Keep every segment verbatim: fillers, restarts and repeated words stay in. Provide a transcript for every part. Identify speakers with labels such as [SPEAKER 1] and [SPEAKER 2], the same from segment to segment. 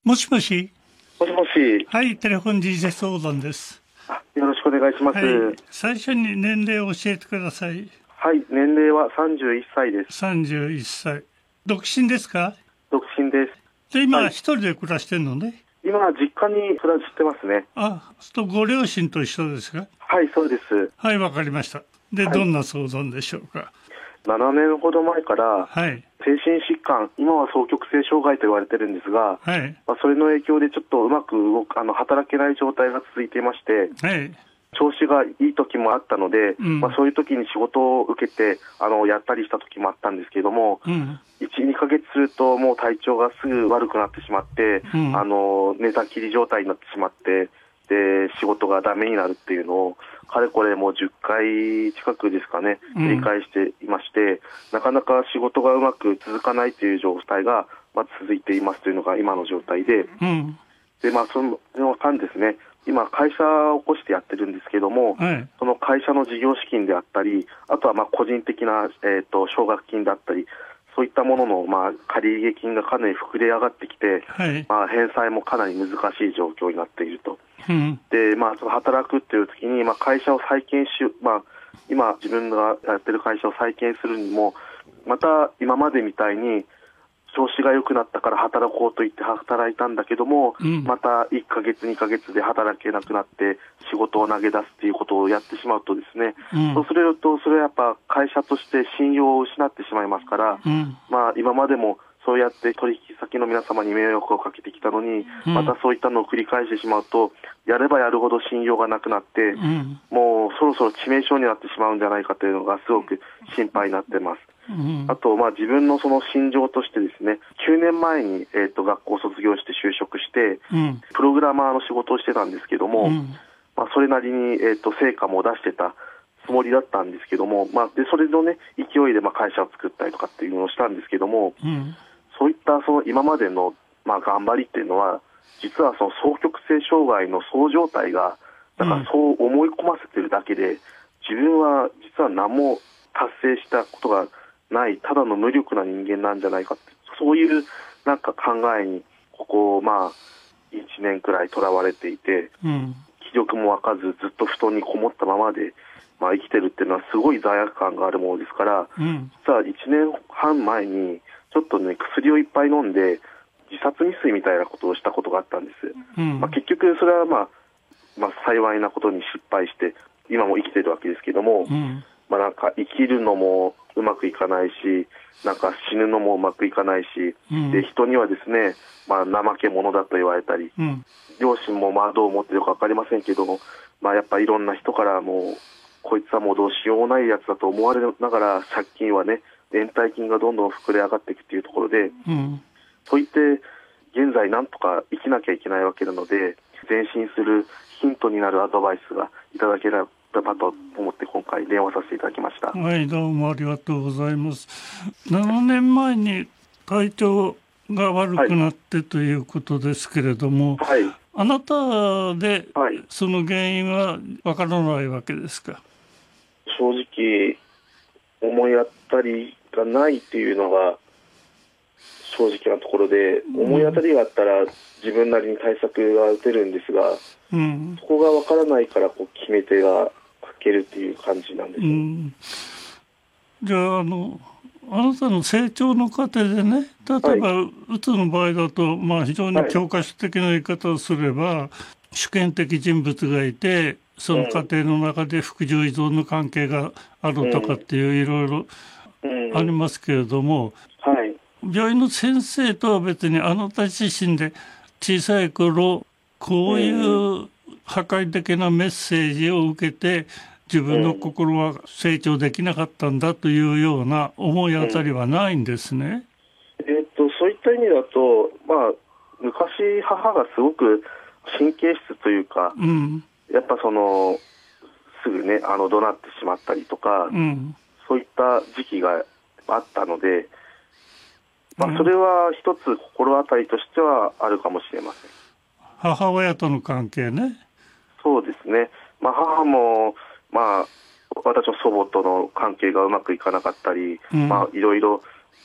[SPEAKER 1] もしもし。
[SPEAKER 2] もしもし。
[SPEAKER 1] はい、テレフォン人生相談です。
[SPEAKER 2] あ、よろしくお願いします。
[SPEAKER 1] はい、最初に年齢を教えてください。
[SPEAKER 2] はい、年齢はさんじゅういっさいです。
[SPEAKER 1] さんじゅういっさい。独身ですか？
[SPEAKER 2] 独身です。
[SPEAKER 1] で、今、
[SPEAKER 2] はい、
[SPEAKER 1] 一人で暮らしてるのね。
[SPEAKER 2] 今、実家に暮らしてますね。
[SPEAKER 1] あ、とご両親と一緒ですか？
[SPEAKER 2] はい、そうです。
[SPEAKER 1] はい、わかりました。で、
[SPEAKER 2] はい、
[SPEAKER 1] どんな相談でしょうか？
[SPEAKER 2] ななねんほど前から、
[SPEAKER 1] はい、
[SPEAKER 2] 精神疾患、今は双極性障害と言われてるんですが、
[SPEAKER 1] はい、
[SPEAKER 2] まあ、それの影響でちょっとうまく動く、あの、働けない状態が続いていまして、
[SPEAKER 1] はい、
[SPEAKER 2] 調子がいい時もあったので、
[SPEAKER 1] うん、
[SPEAKER 2] まあ、そういう時に仕事を受けてあのやったりした時もあったんですけども、
[SPEAKER 1] うん、
[SPEAKER 2] いち、にかげつするともう体調がすぐ悪くなってしまって、
[SPEAKER 1] うん、
[SPEAKER 2] あの寝たきり状態になってしまって、で仕事がダメになるっていうのをかれこれもうじゅっかい近くですかね、繰り返していまして、うん、なかなか仕事がうまく続かないという状態が、まあ、続いていますというのが今の状態で、
[SPEAKER 1] うん、
[SPEAKER 2] でまあ、その間ですね、今会社を起こしてやってるんですけども、
[SPEAKER 1] はい、
[SPEAKER 2] その会社の事業資金であったり、あとはまあ個人的な、えー、と奨学金だったり、そういったもののまあ借入金がかなり膨れ上がってきて、
[SPEAKER 1] はい、
[SPEAKER 2] まあ、返済もかなり難しい状況になっていると。
[SPEAKER 1] うん、
[SPEAKER 2] で、まあ、その働くっていう時に、まあ、会社を再建し、まあ、今自分がやってる会社を再建するにも、また今までみたいに調子が良くなったから働こうと言って働いたんだけども、うん、またいっかげつにかげつで働けなくなって仕事を投げ出すっていうことをやってしまうとですね、うん、そうするとそれはやっぱ会社として信用を失ってしまいますから、うん、まあ、今までもそうやって取引先の皆様に迷惑をかけてきたのに、うん、またそういったのを繰り返してしまうと、やればやるほど信用がなくなって、うん、もうそろそろ致命傷になってしまうんじゃないかというのがすごく心配になっています。うん、あと、まあ、自分のその心情としてですね、きゅうねんまえに、えー、と学校を卒業して就職して、うん、プログラマーの仕事をしてたんですけども、うん、まあ、それなりに、えー、と成果も出してたつもりだったんですけども、まあ、でそれの、ね、勢いでまあ会社を作ったりとかっていうのをしたんですけども、うん、そういったその今までの、まあ、頑張りっていうのは、実はその双極性障害のそう状態がなんかそう思い込ませてるだけで、自分は実は何も達成したことがない、ただの無力な人間なんじゃないかって、そういうなんか考えにここまあいちねんくらいとらわれていて、うん、気力も湧かずずっと布団にこもったままで、まあ、生きてるっていうのはすごい罪悪感があるものですから、うん、実はいちねんはんまえにちょっとね薬をいっぱい飲んで自殺未遂みたいなことをしたことがあったんです、うん、まあ、結局それは、まあ、まあ幸いなことに失敗して今も生きてるわけですけども、うん、まあ、なんか生きるのもうまくいかないし、なんか死ぬのもうまくいかないし、うん、で人にはですね、まあ、怠け者だと言われたり、うん、両親もまあどう思ってるか分かりませんけども、まあ、やっぱりいろんな人からもうこいつはもうどうしようもないやつだと思われながら、借金はね連帯金がどんどん膨れ上がっていくというところで、うん、そう言って現在なんとか生きなきゃいけないわけなので、前進するヒントになるアドバイスがいただければと思って今回電話させていただきました。
[SPEAKER 1] はい、どうもありがとうございます。ななねんまえに体調が悪くなってということですけれども、はい、あなたでその原因はわからないわけですか？
[SPEAKER 2] 正直思い当たりがないっていうのが正直なところで、思い当たりがあったら自分なりに対策が打てるんですが、うん、そこがわからないからこう決め手が欠けるっていう感じなんです、うん、
[SPEAKER 1] じゃあ、あのあなたの成長の過程でね、例えば、はい、うつの場合だと、まあ、非常に教科書的な言い方をすれば、はい、主権的人物がいて、その過程の中で服従依存の関係があるとかっていういろいろありますけれども、
[SPEAKER 2] うんはい、
[SPEAKER 1] 病院の先生とは別にあなた自身で小さい頃こういう破壊的なメッセージを受けて自分の心は成長できなかったんだというような思い当たりはないんですね。
[SPEAKER 2] うんえー、っとそういった意味だと、まあ、昔母がすごく神経質というか、うん、やっぱそのすぐねあの怒鳴ってしまったりとか、うん、そういった時期があったので、まあ、それは一つ心当たりとしてはあるかもしれません。
[SPEAKER 1] 母親との関係ね。
[SPEAKER 2] そうですね、まあ、母も、まあ、私の祖母との関係がうまくいかなかったり、うんまあ、いろいろ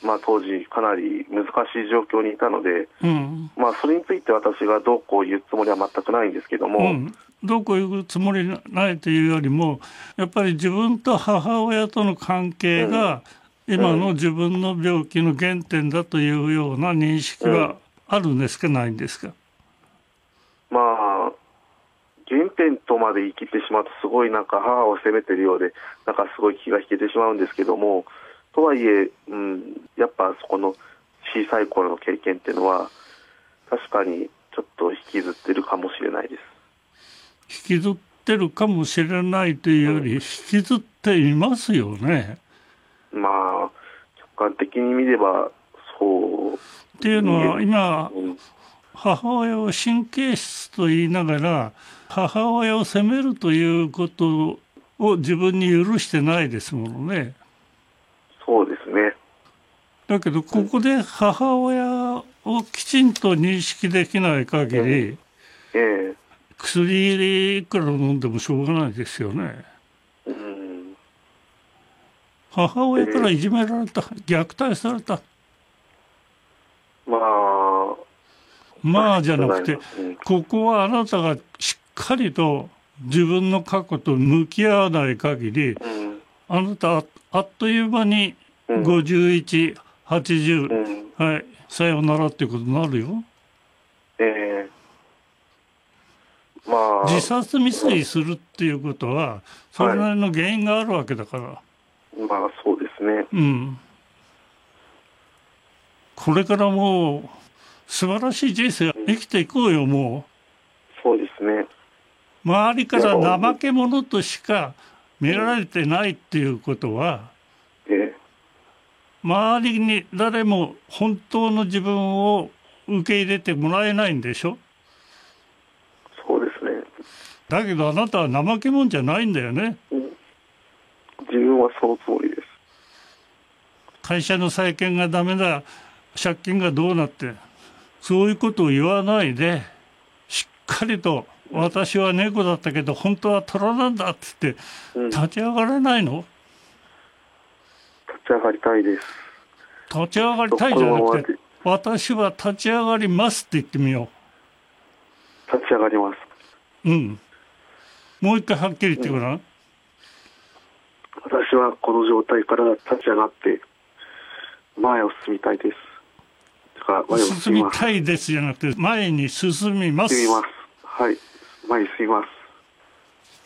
[SPEAKER 2] まあ、当時かなり難しい状況にいたので、
[SPEAKER 1] うん、
[SPEAKER 2] まあ、それについて私がどうこう言うつもりは全くないんですけども、
[SPEAKER 1] うん、どうこう言うつもりないというよりもやっぱり自分と母親との関係が今の自分の病気の原点だというような認識はあるんですか、ないんですか。
[SPEAKER 2] まあ原点とまで言い切ってしまうとすごいなんか母を責めてるようでなんかすごい気が引けてしまうんですけども、とはいえ、うん、やっぱそこの小さい頃の経験っていうのは確かにちょっと引きずってるかもしれないです。
[SPEAKER 1] 引きずってるかもしれないというより、うん、引きずっていますよね。
[SPEAKER 2] まあ客観的に見ればそう
[SPEAKER 1] っていうのは今、うん、母親を神経質と言いながら母親を責めるということを自分に許してないですものね。
[SPEAKER 2] そうですね。
[SPEAKER 1] だけどここで母親をきちんと認識できない限り、えーえー、薬いくら飲んでもしょうがないですよね。うん、母親からいじめられた、えー、虐待された。
[SPEAKER 2] まあ
[SPEAKER 1] まあじゃなくて、ここはあなたがしっかりと自分の過去と向き合わない限り、あなたあっという間にごじゅういち、はちじゅう、はい、さようならっていうことになるよ。えー、まあ自殺未遂するっていうことはそれなりの原因があるわけだから。はい、
[SPEAKER 2] まあそうですね。
[SPEAKER 1] うん。これからもう素晴らしい人生を生きていこうよ、も
[SPEAKER 2] う。そうですね。
[SPEAKER 1] 周りから怠け者としか見られてないっていうことは、ええ、周りに誰も本当の自分を受け入れてもらえないんでしょ。
[SPEAKER 2] そうですね。
[SPEAKER 1] だけどあなたは怠け者じゃないんだよね。
[SPEAKER 2] うん、自分はそのつもりです。
[SPEAKER 1] 会社の再建がダメだ、借金がどうなって、そういうことを言わないで、しっかりと私は猫だったけど本当は虎なんだって言って立ち上がれないの？うん、
[SPEAKER 2] 立ち上がりたいです。
[SPEAKER 1] 立ち上がりたいじゃなくて、私は立ち上がりますって言ってみよ
[SPEAKER 2] う。立ち上がります。
[SPEAKER 1] うん。もう一回はっきり言ってごらん。うん、
[SPEAKER 2] 私はこの状態から立ち上がって前を進みたいです。
[SPEAKER 1] 進みたいですじゃなくて前に進みます。
[SPEAKER 2] 進みます。はい。前に進みます。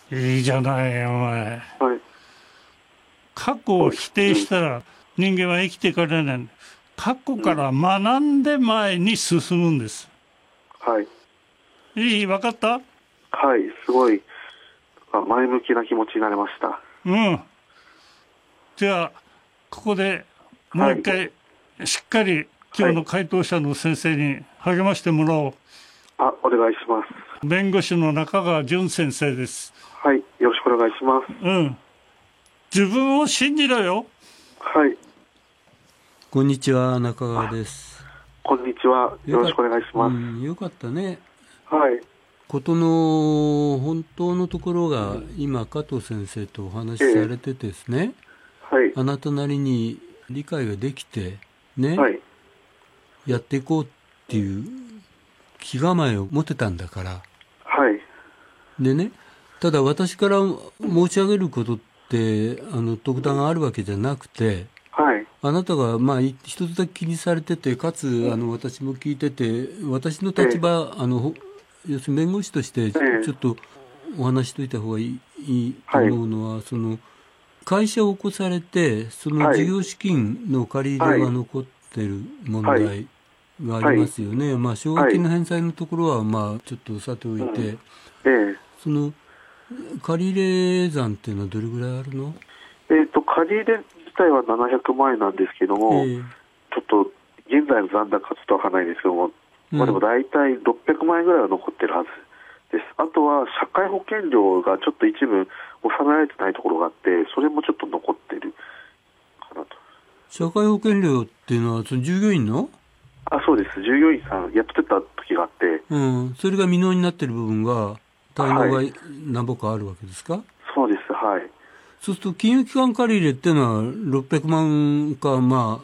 [SPEAKER 1] いいじゃないよお前。はい。過去を否定したら人間は生きていかれない。過去から学んで前に進むんです。
[SPEAKER 2] はい。
[SPEAKER 1] いい、分かった？
[SPEAKER 2] はい。すごい前向きな気持ちになりました。
[SPEAKER 1] うん。じゃあここでもう一回しっかり今日の回答者の先生に励ましてもらおう。
[SPEAKER 2] あ、お願いします。
[SPEAKER 1] 弁護士の中川淳先生です。
[SPEAKER 2] はい、よろしくお願いします。
[SPEAKER 1] うん。自分を信じろよ。
[SPEAKER 2] はい。
[SPEAKER 3] こんにちは、中川です。
[SPEAKER 2] こんにちは、よろしくお願いします。
[SPEAKER 3] うん、よかったね。
[SPEAKER 2] はい。
[SPEAKER 3] ことの本当のところが、今加藤先生とお話しされてですね、
[SPEAKER 2] えー、はい。
[SPEAKER 3] あなたなりに理解ができてね、はい、やっていこうっていう気構えを持てたんだから。
[SPEAKER 2] はい。
[SPEAKER 3] でね、ただ私から申し上げることってあの特段あるわけじゃなくて、
[SPEAKER 2] はい、
[SPEAKER 3] あなたがまあ一つだけ気にされてて、かつあの私も聞いてて、私の立場、えー、あの要するに弁護士としてちょっとお話しといた方がいい、いいと思うのは、はい、その会社を起こされてその事業資金の借り入れが残ってる問題、はいはいがありますよね。はい、まあ奨学金の返済のところはまあちょっとさておいて、うんええ、その借入残っていうのはどれぐらいあるの？
[SPEAKER 2] えーと、借入自体はななひゃくまんえんなんですけども、えー、ちょっと現在の残高ちょっとわからないですけども、うん、まあ、でも大体ろっぴゃくまんえんぐらいは残ってるはずです。あとは社会保険料がちょっと一部納められてないところがあって、それもちょっと残ってるかなと。
[SPEAKER 3] 社会保険料っていうのはその従業員の？
[SPEAKER 2] あ、そうです。従業員さんやってた時があって、
[SPEAKER 3] うん、それが未納になっている部分が滞納が何ぼかあるわけですか？はい、
[SPEAKER 2] そうです。はい。
[SPEAKER 3] そうすると金融機関借り入れっていうのはろっぴゃくまんか、まあ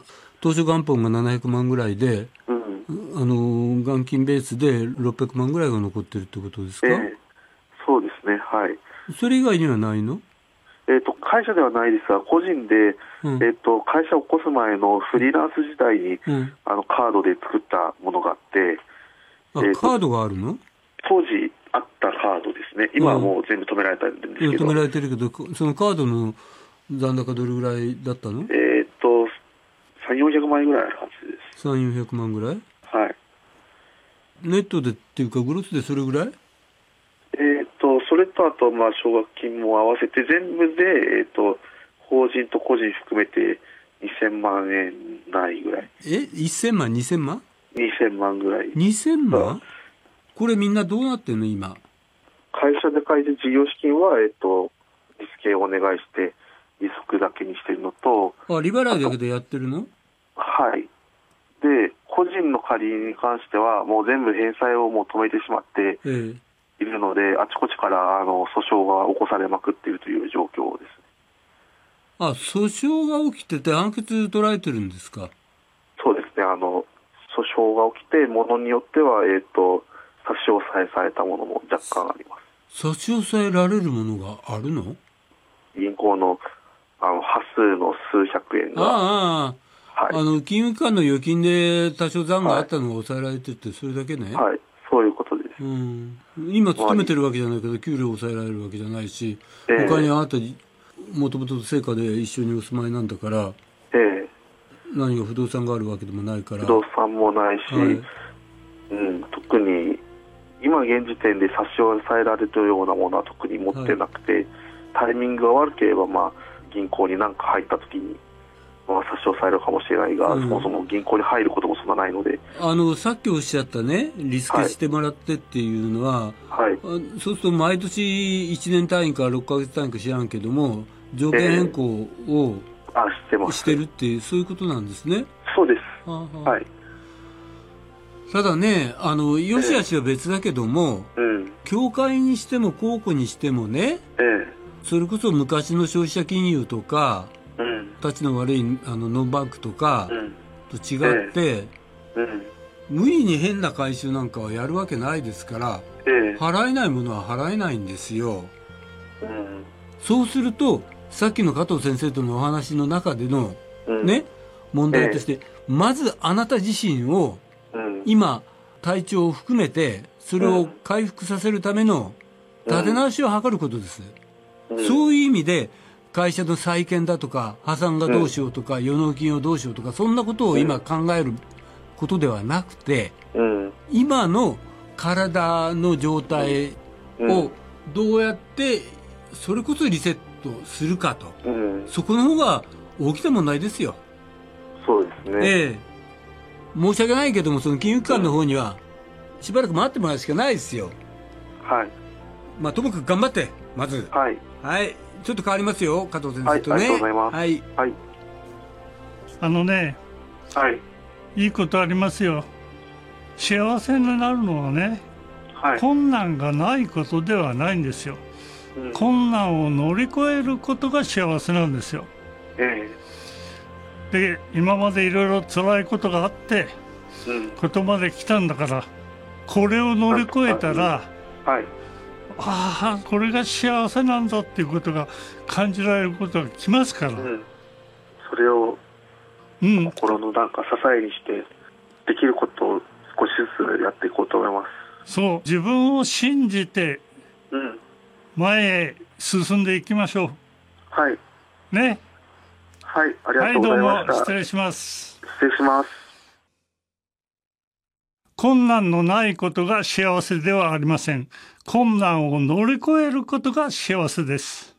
[SPEAKER 3] 当初元本がななひゃくまんぐらいで、
[SPEAKER 2] うん、
[SPEAKER 3] あの元金ベースでろっぴゃくまんぐらいが残ってるってことですか？
[SPEAKER 2] えー、そうですね、はい。
[SPEAKER 3] それ以外にはないの？
[SPEAKER 2] えーと、会社ではないですが、個人で、うん、えーと、会社を起こす前のフリーランス時代に、うん、あのカードで作ったものがあって、
[SPEAKER 3] あ、えー、カードがあるの？
[SPEAKER 2] 当時あったカードですね。今はもう全部止められてるんですけど、
[SPEAKER 3] 止められてるけど、そのカードの残高どれぐらいだったの？
[SPEAKER 2] えーとさんびゃく、よんひゃくまんえんぐらいあるはずです。
[SPEAKER 3] さんびゃく、よんひゃくまんぐらい？
[SPEAKER 2] はい。
[SPEAKER 3] ネットでっていうかグロスでそれぐらい？
[SPEAKER 2] えーとそれとあとまあ奨学金も合わせて全部で、えーと法人と個人含めてにせんまんえんないぐらい。
[SPEAKER 3] え、せんまん、にせんまん？
[SPEAKER 2] にせんまんぐらい。
[SPEAKER 3] にせんまん？これみんなどうなってんの今？
[SPEAKER 2] 会社で借りる事業資金は、えっと、リスケをお願いして利息だけにしてるのと、
[SPEAKER 3] あ、利払いだけでやってるの？
[SPEAKER 2] はい。で、個人の借りに関してはもう全部返済をもう止めてしまっているので、ええ、あちこちからあの訴訟が起こされまくっているという状況です。
[SPEAKER 3] あ、訴訟が起きてて判決取られてるんですか？
[SPEAKER 2] そうですね。あの訴訟が起きて、ものによっては、えっと、差し押さえされたものも若干あります。
[SPEAKER 3] 差し押さえられるものがあるの？
[SPEAKER 2] 銀行の、あの端数の数百円が、
[SPEAKER 3] ああ、はい、あの金融機関の預金で多少残があったのが抑えられてて、それだけね。
[SPEAKER 2] はい、そういうことです。
[SPEAKER 3] うん、今勤めてるわけじゃないけど給料を抑えられるわけじゃないし、えー、他にあなたもともと成果で一緒にお住まいなんだから、
[SPEAKER 2] えー、
[SPEAKER 3] 何が不動産があるわけでもないから。
[SPEAKER 2] 不動産もないし、はい、うん、特に今現時点で差し押さえられるようなものは特に持ってなくて、はい、タイミングが悪ければ、まあ、銀行に何か入った時に、まあ、差し押さえるかもしれないが、うん、そもそも銀行に入ることもそんなないので、
[SPEAKER 3] あのさっきおっしゃったね、リスケしてもらってっていうのは、
[SPEAKER 2] はい、
[SPEAKER 3] そうすると毎年いちねん単位かろっかげつ単位か知らんけども条件変更を、
[SPEAKER 2] えー、あしてます、
[SPEAKER 3] してるっていうそういうことなんですね。
[SPEAKER 2] そうです。
[SPEAKER 3] はあはあ、
[SPEAKER 2] はい。
[SPEAKER 3] ただね、あの良し悪しは別だけども、
[SPEAKER 2] えーうん、
[SPEAKER 3] 協会にしても公庫にしてもね、
[SPEAKER 2] えー、
[SPEAKER 3] それこそ昔の消費者金融とか、
[SPEAKER 2] うん、
[SPEAKER 3] 立ちの悪いあのノンバンクとかと違って、
[SPEAKER 2] えーうん、
[SPEAKER 3] 無理に変な回収なんかはやるわけないですから、
[SPEAKER 2] えー、
[SPEAKER 3] 払えないものは払えないんですよ、
[SPEAKER 2] うん、
[SPEAKER 3] そうするとさっきの加藤先生とのお話の中での、
[SPEAKER 2] うん
[SPEAKER 3] ね、問題として、えー、まずあなた自身を、うん、今体調を含めてそれを回復させるための立て直しを図ることです、うん、そういう意味で会社の再建だとか破産がどうしようとか、うん、予納金をどうしようとかそんなことを今考えることではなくて、うん、今の体の状態をどうやってそれこそリセットするかと、うん、そこの方が大きな問題ですよ。
[SPEAKER 2] そうですね、
[SPEAKER 3] ええ、申し訳ないけどもその金融機関の方にはしばらく待ってもらうしかないですよ。
[SPEAKER 2] はい。
[SPEAKER 3] まあともかく頑張ってまず、
[SPEAKER 2] はい、
[SPEAKER 3] はい、ちょっと変わりますよ加藤先生とね、はい、
[SPEAKER 2] ありがとうございます。
[SPEAKER 3] はい、
[SPEAKER 2] はい、
[SPEAKER 1] あのね、
[SPEAKER 2] はい、
[SPEAKER 1] いいことありますよ。幸せになるのはね、
[SPEAKER 2] はい、
[SPEAKER 1] 困難がないことではないんですよ、うん、困難を乗り越えることが幸せなんですよ、
[SPEAKER 2] え
[SPEAKER 1] え、で今までいろいろ辛いことがあって、うん、ここまで来たんだからこれを乗り越えたら、
[SPEAKER 2] はい、
[SPEAKER 1] ああこれが幸せなんだっていうことが感じられることが来ますから、うん、
[SPEAKER 2] それを心のなんか支えにしてできることを少しずつやっていこうと思います。
[SPEAKER 1] そう自分を信じて前へ進んでいきましょう。
[SPEAKER 2] はい
[SPEAKER 1] ね。
[SPEAKER 2] はい、ありがとうございました。
[SPEAKER 1] はい、どうも失礼します。
[SPEAKER 2] 失礼します。
[SPEAKER 1] 困難のないことが幸せではありません。困難を乗り越えることが幸せです。